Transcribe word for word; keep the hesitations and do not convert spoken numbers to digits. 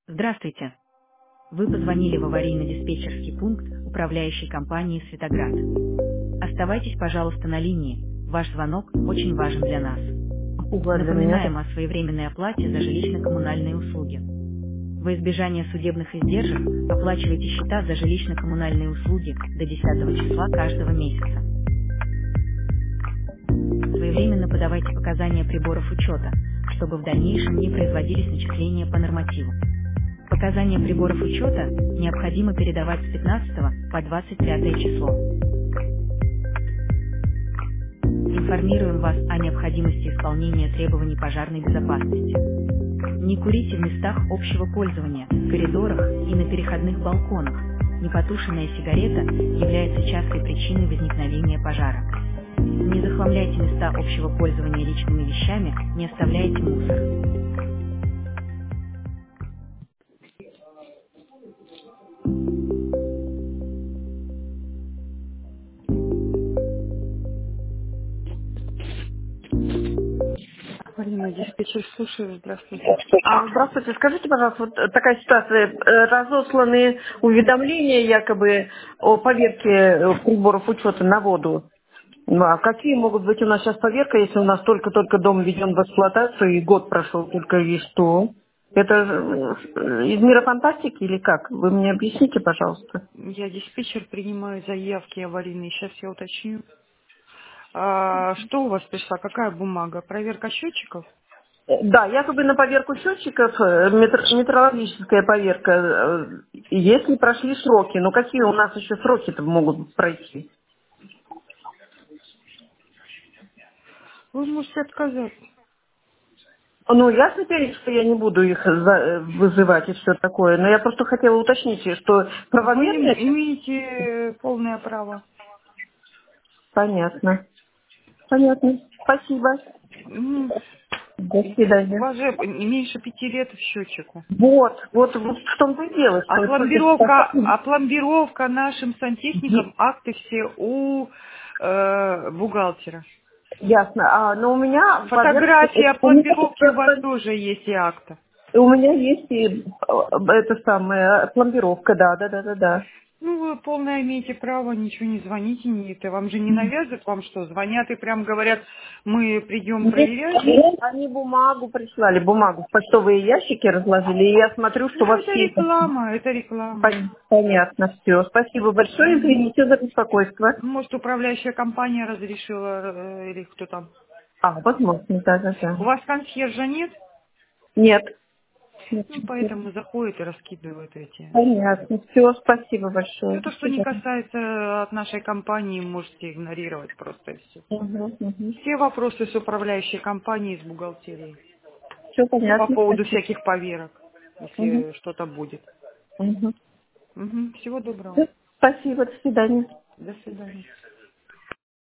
Здравствуйте. Вы позвонили в аварийно-диспетчерский пункт управляющей компании «Светоград». Оставайтесь, пожалуйста, на линии. Ваш звонок очень важен для нас. Угла для меня. Напоминаем о своевременной оплате за жилищно-коммунальные услуги. Во избежание судебных издержек оплачивайте счета за жилищно-коммунальные услуги до десятого числа каждого месяца. Своевременно подавайте показания приборов учета, чтобы в дальнейшем не производились начисления по нормативу. Показания приборов учета необходимо передавать с пятнадцатого по двадцать пятое число. Информируем вас о необходимости исполнения требований пожарной безопасности. Не курите в местах общего пользования, в коридорах и на переходных балконах. Непотушенная сигарета является частой причиной возникновения пожара. Не захламляйте места общего пользования личными вещами, не оставляйте мусор. Полина, диспетчер, слушаю, здравствуйте. А, здравствуйте, скажите, пожалуйста, вот э, такая ситуация, э, разосланы уведомления якобы о поверке э, приборов учета на воду. Ну, а какие могут быть у нас сейчас поверка, если у нас только-только дом введен в эксплуатацию и год прошел только и что? Это э, из мира фантастики или как? Вы мне объясните, пожалуйста. Я диспетчер, принимаю заявки аварийные. Сейчас я уточню. А, что у вас пришла? Какая бумага? Проверка счетчиков? Э, Да, якобы на поверку счетчиков, э, метр- метрологическая поверка, э, если прошли сроки, ну какие у нас еще сроки-то могут пройти? Вы можете отказаться. Ну, ясно теперь, что я не буду их за- э, вызывать и все такое, но я просто хотела уточнить, что Вы правомерно это? имеете полное право. Понятно. Понятно. Спасибо. Ну, До у свидания. вас же не меньше пяти лет в счетчику. Вот, вот, вот в том-то и дело, А что счетчик пломбировка, поставлен. а пломбировка нашим Е- сантехникам, акты все у э, бухгалтера. Ясно. А, но у меня поверка, Фотография у меня, пломбировки у вас тоже есть и акта. у меня есть и э, это самое пломбировка, да, да, да, да, да. Ну, вы полное имеете право, ничего не звоните, не это. Вам же не навязывают, вам что, звонят и прям говорят, мы придем Нет, проверять? они бумагу прислали, бумагу в почтовые ящики разложили, и я смотрю, что Ну, во это все это. реклама, это реклама. Пон- Понятно, все. Спасибо большое, Мгм. извините за беспокойство. Может, управляющая компания разрешила, э, или кто там? А, возможно, да, да, да. У вас консьержа нет? Нет. Нет, Ну, нет. поэтому заходят и раскидывают эти. Понятно. Все, спасибо большое. Все До то, что не свидания. касается от нашей компании, можете игнорировать просто и все. Угу, угу. Все вопросы с управляющей компанией, с бухгалтерией. Все По понятно, поводу спасибо. всяких поверок, Угу, если что-то будет. угу. Мгм. Всего доброго. Всё, спасибо, до свидания. До свидания.